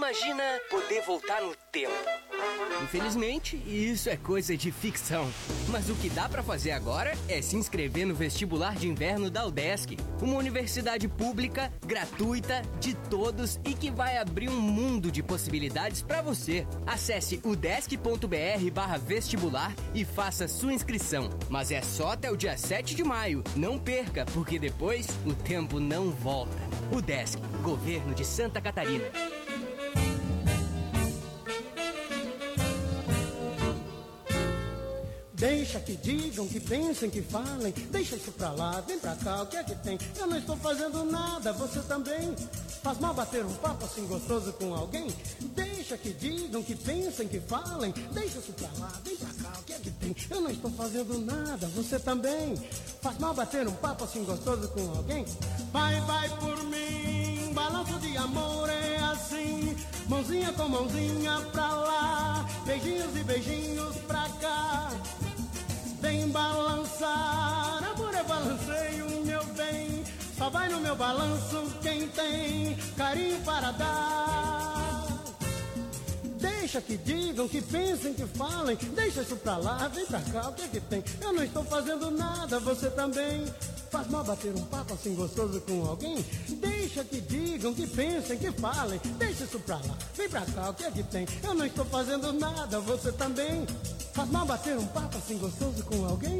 Imagina poder voltar no tempo. Infelizmente, isso é coisa de ficção. Mas o que dá pra fazer agora é se inscrever no vestibular de inverno da UDESC, uma universidade pública, gratuita, de todos e que vai abrir um mundo de possibilidades pra você. Acesse udesc.br/vestibular e faça sua inscrição. Mas é só até o dia 7 de maio. Não perca, porque depois o tempo não volta. UDESC, Governo de Santa Catarina. Deixa que digam, que pensem, que falem. Deixa isso pra lá, vem pra cá, o que é que tem? Eu não estou fazendo nada, você também. Faz mal bater um papo assim gostoso com alguém? Deixa que digam, que pensem, que falem. Deixa isso pra lá, vem pra cá, o que é que tem? Eu não estou fazendo nada, você também. Faz mal bater um papo assim gostoso com alguém? Vai, vai por mim, balanço de amor é assim. Mãozinha com mãozinha pra lá, beijinhos e beijinhos pra cá. Vem balançar, amor é balanceio, meu bem. Só vai no meu balanço quem tem carinho para dar. Deixa que digam, que pensem, que falem. Deixa isso pra lá, vem pra cá, o que é que tem? Eu não estou fazendo nada, você também. Faz mal bater um papo assim gostoso com alguém? Deixa que digam, que pensem, que falem. Deixa isso pra lá, vem pra cá, o que é que tem? Eu não estou fazendo nada, você também. Faz mal bater um papo assim gostoso com alguém?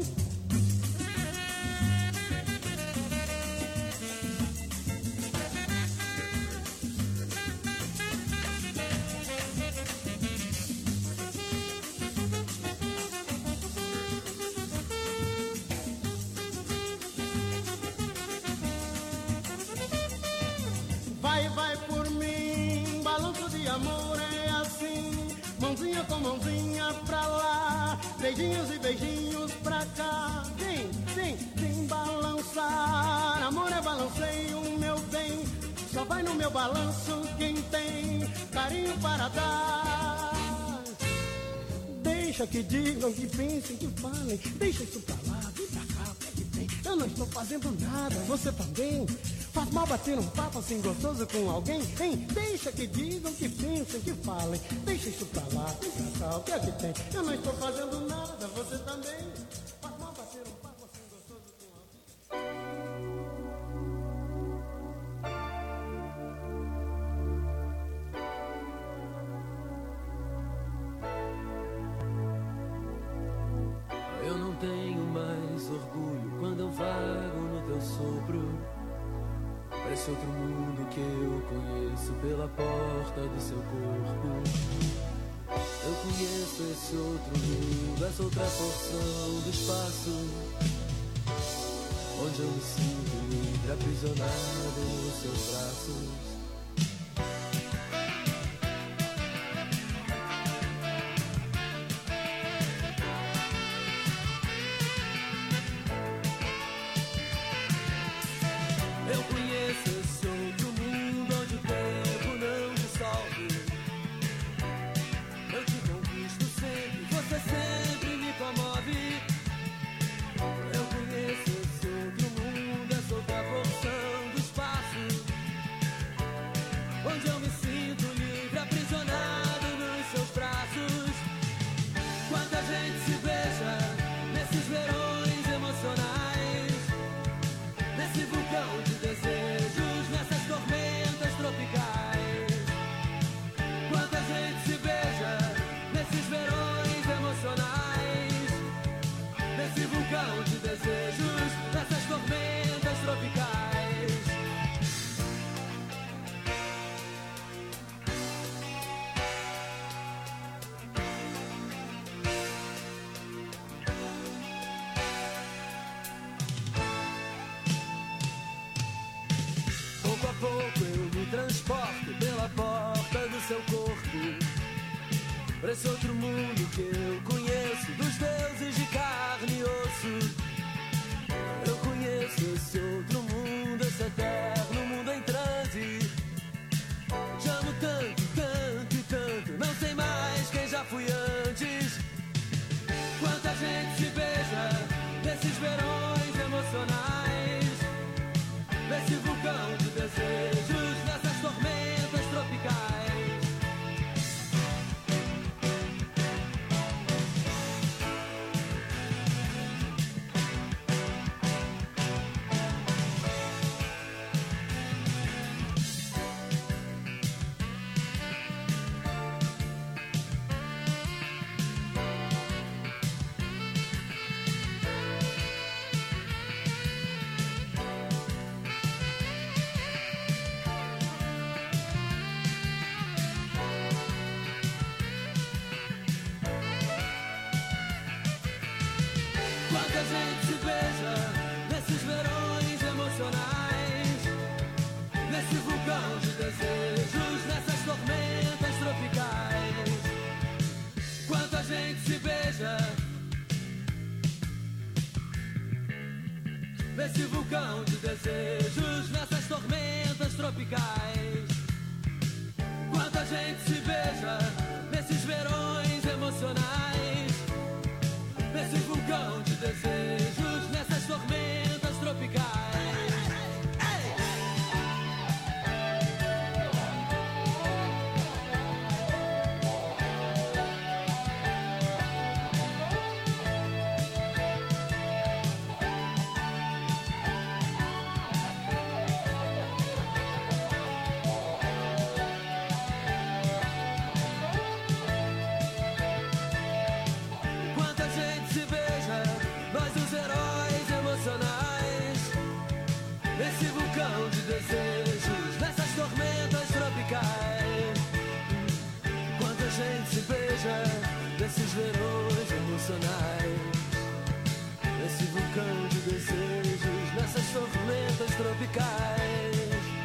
Vai, vai por mim, balanço de amor é assim. Mãozinha com mãozinha pra lá, beijinhos e beijinhos pra cá. Vem, vem, vem balançar, amor é balanceio, meu bem. Só vai no meu balanço quem tem carinho para dar. Deixa que digam, que pensem, que falem. Deixa isso pra lá, vem pra cá, o que é que tem? Eu não estou fazendo nada, você também. Faz mal bater um papo assim gostoso com alguém, hein? Deixa que digam, que pensem, que falem. Deixa isso pra lá, vem pra cá, o que é que tem? Eu não estou fazendo nada, você também. Faz mal bater um papo assim gostoso com alguém. Eu não tenho mais orgulho quando eu vago no teu sopro. Esse outro mundo que eu conheço pela porta do seu corpo. Eu conheço esse outro mundo, essa outra porção do espaço, onde eu me sinto livre, aprisionado nos seus braços. Eu conheço esse outro mundo onde o tempo não dissolve. Eu te conquisto sempre, você sempre me comove. Eu conheço esse outro mundo, essa outra porção do espaço, onde eu me sinto livre, aprisionado nos seus braços. Quanta gente se beija nesses verões emocionais, nesse vulcão de desejos, nessas tormentas tropicais. Quanta gente se beija nesses verões emocionais, nesse vulcão de desejos, nessas tormentas tropicais. Pouco a pouco eu me transporto pela porta do seu corpo, pra esse outro mundo que eu conheço, dos deuses de carne e osso. Eu conheço esse outro mundo, esse eterno mundo em transe. Te amo tanto, tanto e tanto, não sei mais quem já fui antes. Quanta gente se beija nesses verões emocionais, nesse vulcão de desejos, nessas tormentas tropicais. Quanta gente se beija nesses verões emocionais, nesse vulcão de desejos, nessas tormentas tropicais. Quanta gente se beija nesse vulcão de desejos, nessas tormentas tropicais. Quanta gente se beija nesses verões emocionais, nesse vulcão de desejos, nessas tormentas tropicais. Nesse vulcão de desejos, nessas tormentas tropicais. Quanta gente se beija nesses verões emocionais, nesse vulcão de desejos, nessas tormentas tropicais.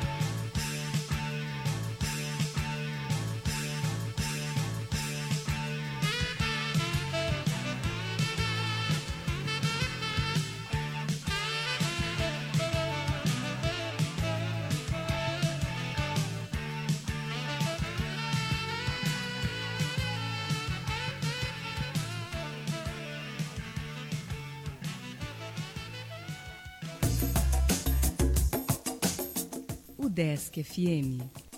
Desk FM.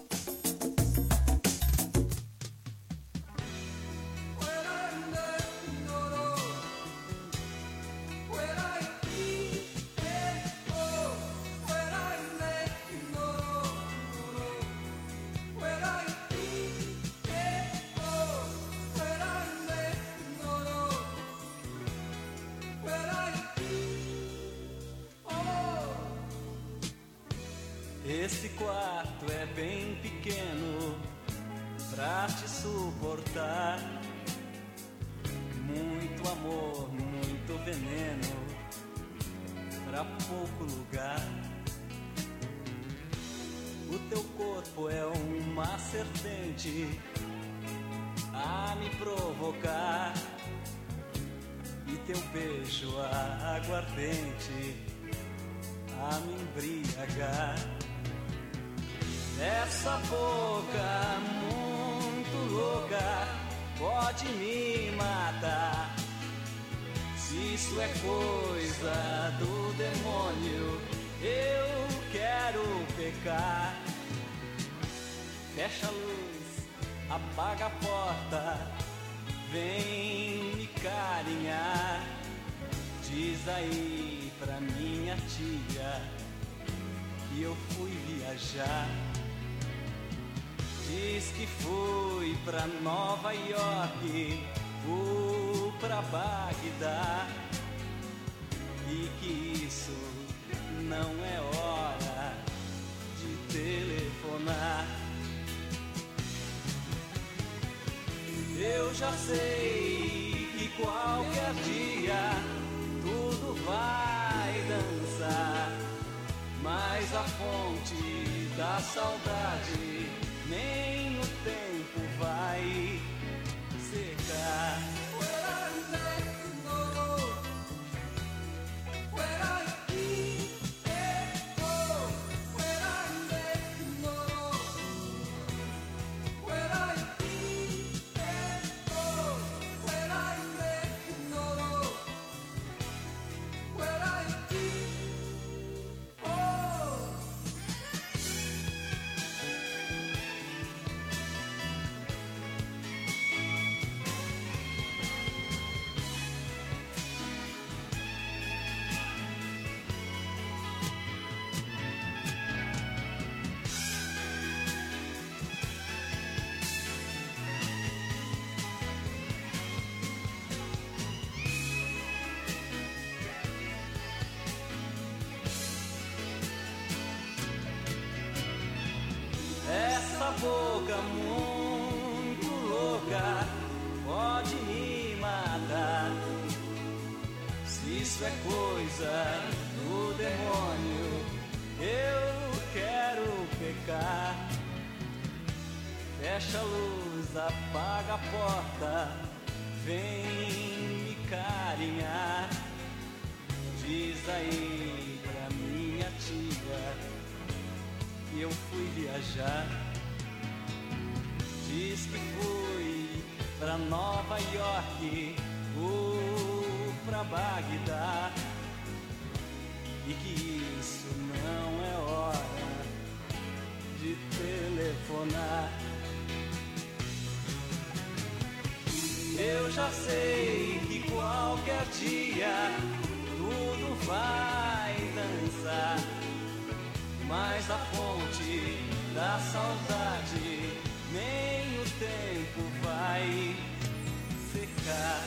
Esse quarto é bem pequeno pra te suportar. Muito amor, muito veneno pra pouco lugar. O teu corpo é uma serpente a me provocar, e teu beijo aguardente a me embriagar. Essa boca muito louca pode me matar. Se isso é coisa do demônio, eu quero pecar. Fecha a luz, apaga a porta, vem me carinhar. Diz aí pra minha tia que eu fui viajar. Diz que fui pra Nova York ou pra Bagdá, e que isso não é hora de telefonar. Eu já sei que qualquer dia tudo vai dançar, mas a fonte da saudade nem o tempo vai secar. isso é coisa do demônio. Eu quero pecar. Fecha a luz, apaga a porta, vem me carinhar. Diz aí pra minha tia que eu fui viajar. Diz que fui pra Nova York ou pra Bagdá, e que isso não é hora de telefonar. Eu já sei que qualquer dia tudo vai dançar, mas a fonte da saudade nem o tempo vai secar.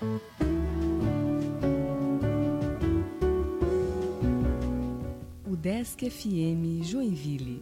Desk FM Joinville.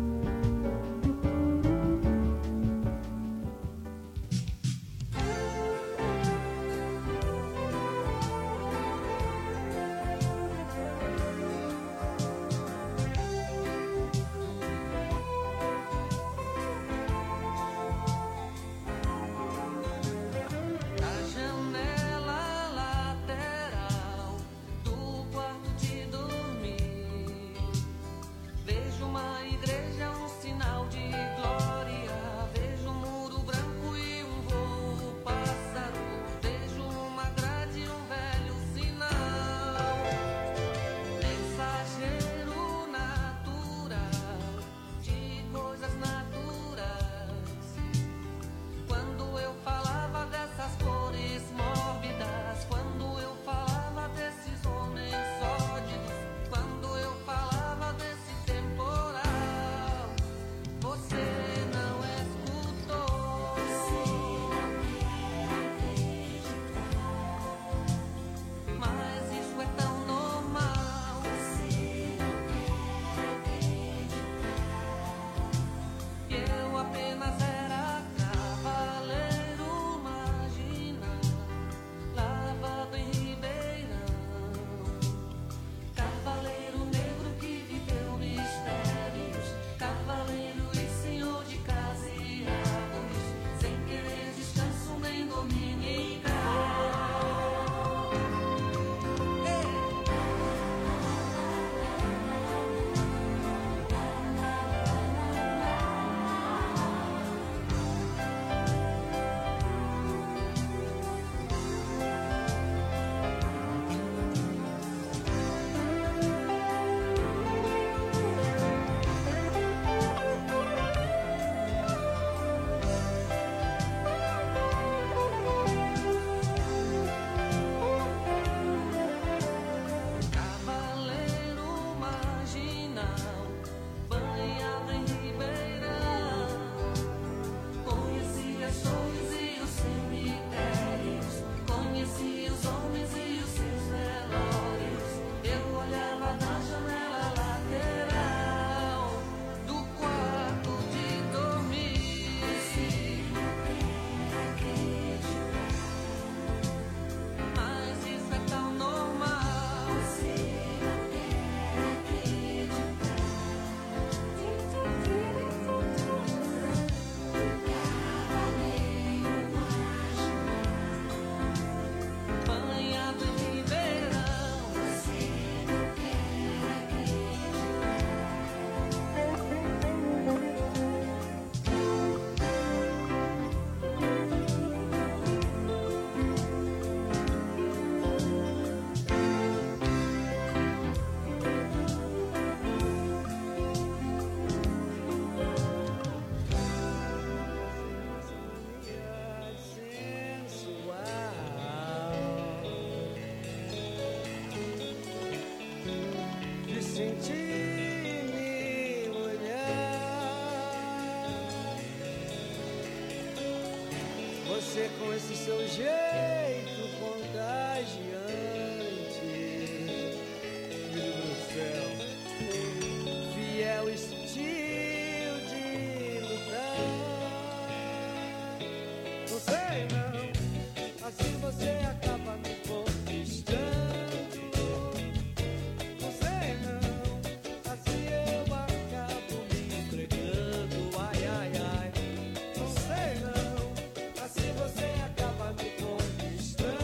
Você com esse seu jeito contagiante, filho do céu, fiel estilo de lutar. Não sei não, assim você acaba me conquistando. Não sei não, assim eu acabo me entregando. Ai, ai, ai. Não sei não, assim você acaba me conquistando.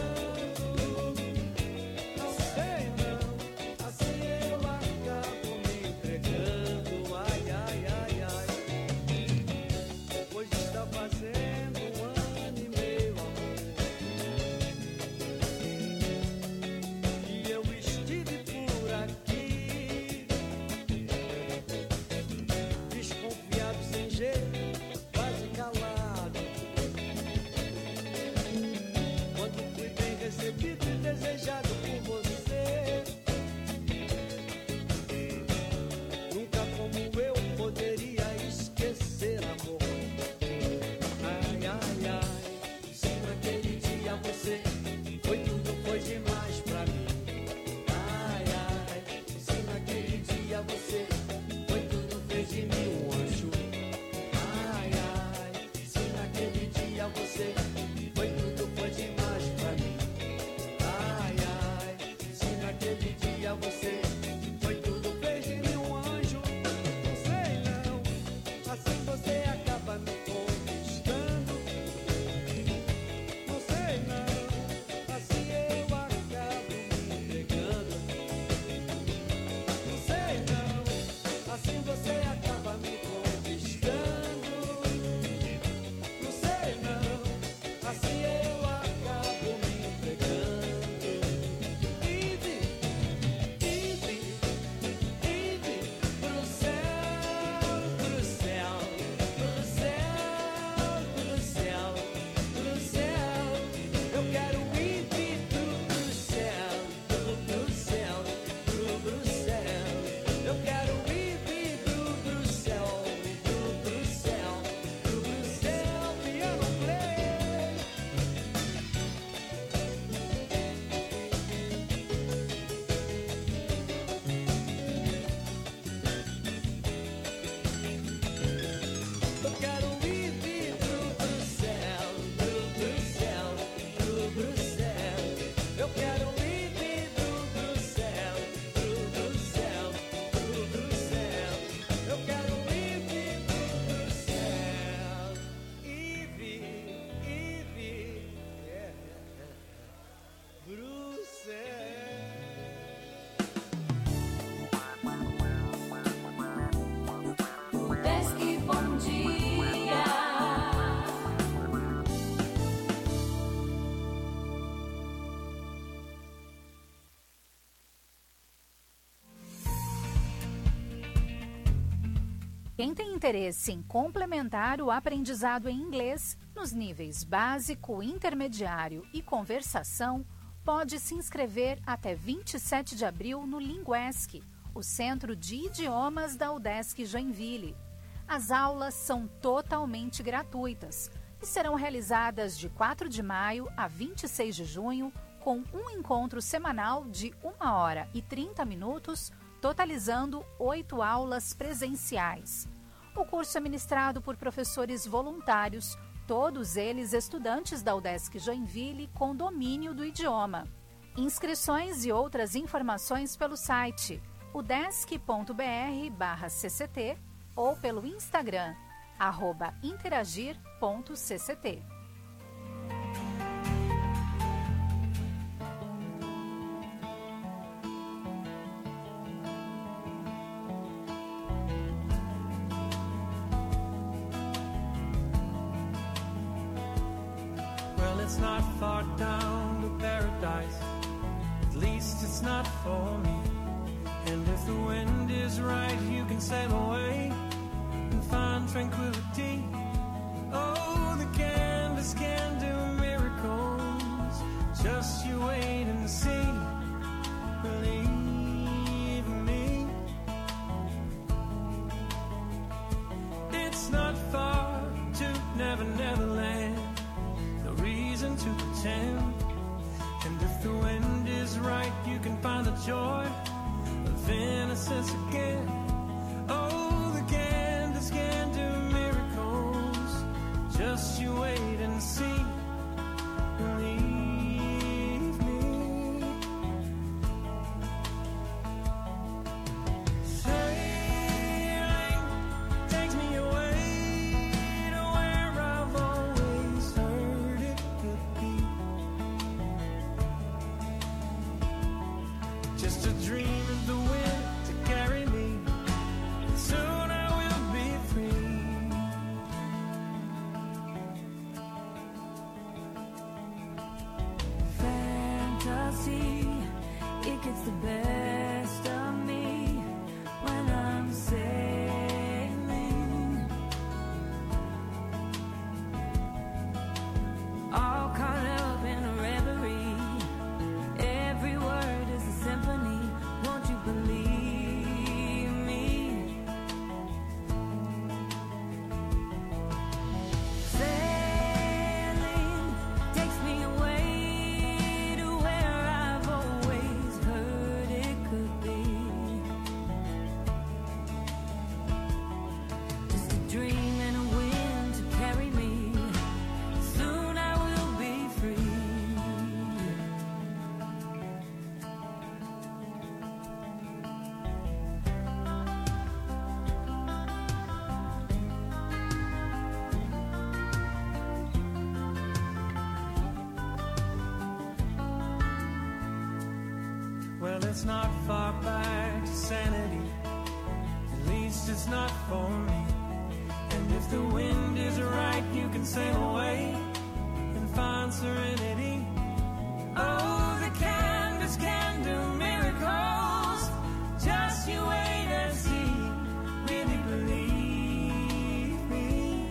Quem tem interesse em complementar o aprendizado em inglês nos níveis básico, intermediário e conversação, pode se inscrever até 27 de abril no Linguesc, o Centro de Idiomas da UDESC Joinville. As aulas são totalmente gratuitas e serão realizadas de 4 de maio a 26 de junho, com um encontro semanal de 1 hora e 30 minutos, totalizando 8 aulas presenciais. O curso é ministrado por professores voluntários, todos eles estudantes da UDESC Joinville com domínio do idioma. Inscrições e outras informações pelo site udesc.br/cct ou pelo Instagram, @interagir.cct. It's not far down to paradise, at least it's not for me. And if the wind is right, you can sail away and find tranquility. Oh, the canvas can do miracles, just you wait and see. Believe me, it's not far to Never Never Land. Reason to pretend, and if the wind is right, you can find the joy of innocence again. Oh, the canvas can do miracles, just you wait and see. Believe me. Sailing takes me away to where I've always heard it could be. Just a dream of the wind to carry me. Soon I will be free. Fantasy, it gets the best of me when I'm sailing. All caught up in a reverie. Every word is a symphony. Won't you believe me? Sailing takes me away to where I've always heard it could be. Just a dream and a wind to carry me. Soon I will be free. Well, it's not far back to sanity, at least it's not for me. And if the wind is right, you can sail away and find serenity. Oh, the canvas can do miracles, just you wait and see. Really believe me.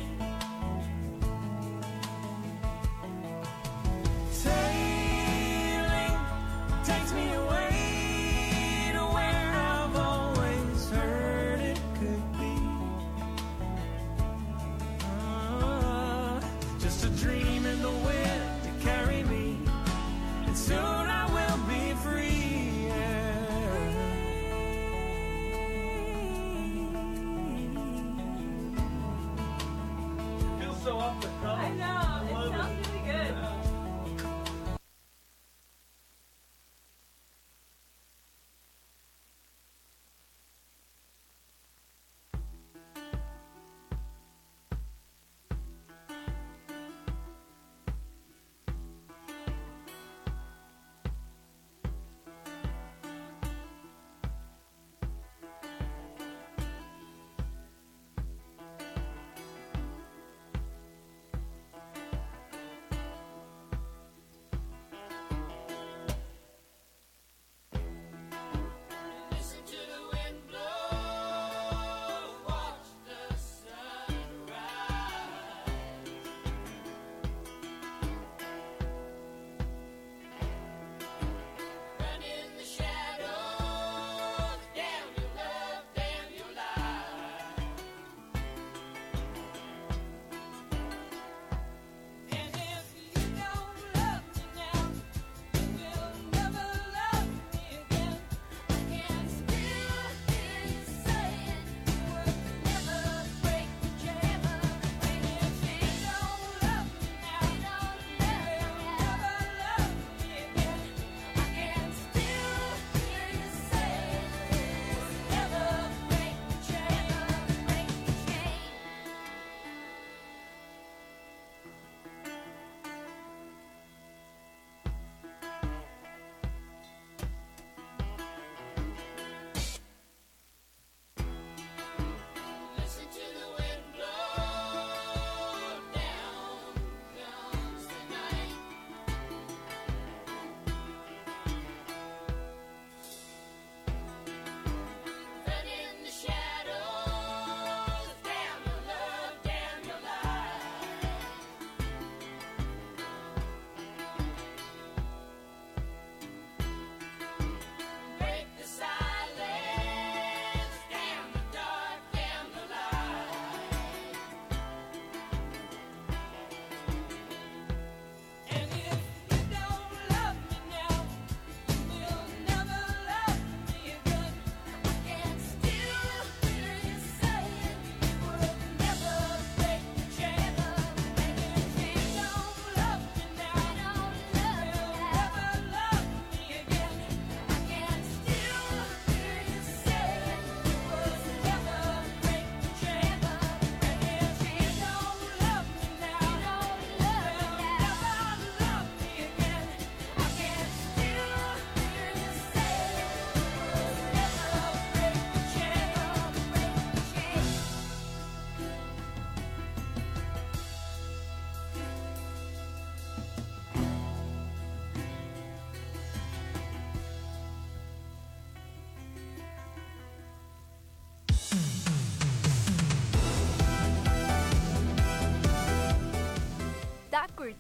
Sailing takes me away to where I've always heard it could be. Just a dream in the wind to carry me. And soon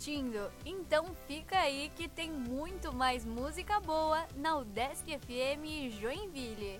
curtindo? Então fica aí que tem muito mais música boa na UDESC FM Joinville.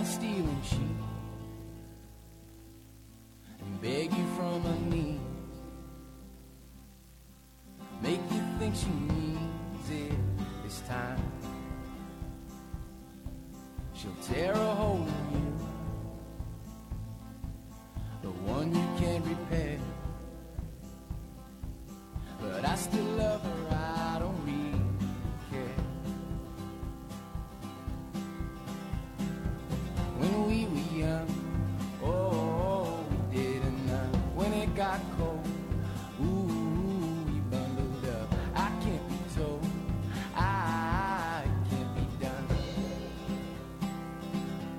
stealing sheep and beg you from her knees, make you think she means it this time. She'll tear a hole in you, the one you can't repair. But I still love her, I don't really care. When we were young, oh, we didn't know. When it got cold, ooh, we bundled up. I can't be told, I can't be done.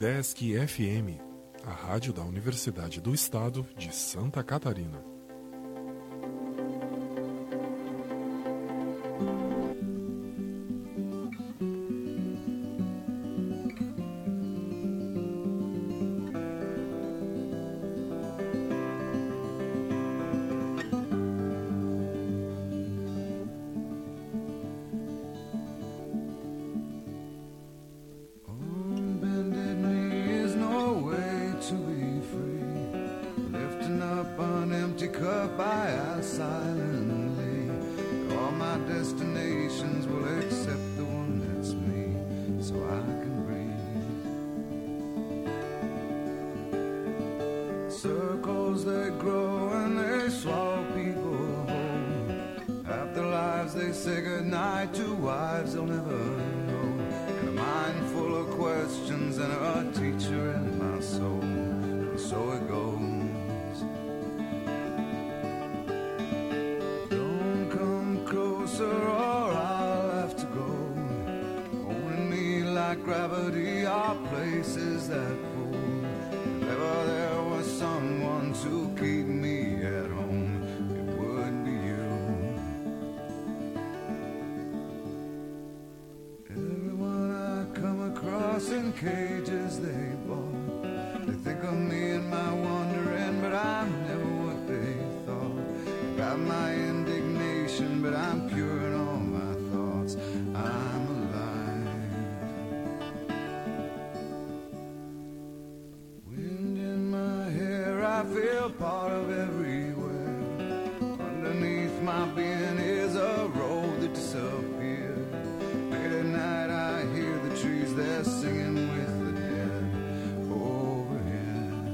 UDESC FM, a rádio da Universidade do Estado de Santa Catarina. Circles they grow and they swallow people whole. After lives they say goodnight to wives they'll never know. And a mind full of questions and a teacher in my soul. And so it goes. Don't come closer or I'll have to go. Holding me like gravity are places that pull. If ever there was someone to keep me at home, it would be you. Everyone I come across in cages they bought, they think of me and my wandering, but I'm never what they thought. Got my indignation, but I'm pure in all my thoughts. I'm alive. Wind in my hair, I feel part of everywhere. Underneath my being is a road that disappeared. Late at night I hear the trees, they're singing with the dead overhead.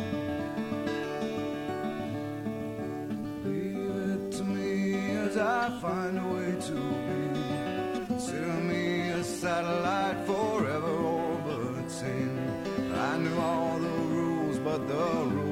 Leave it to me as I find a way to be. Consider me a satellite forever orbiting. I knew all the rules, but the rules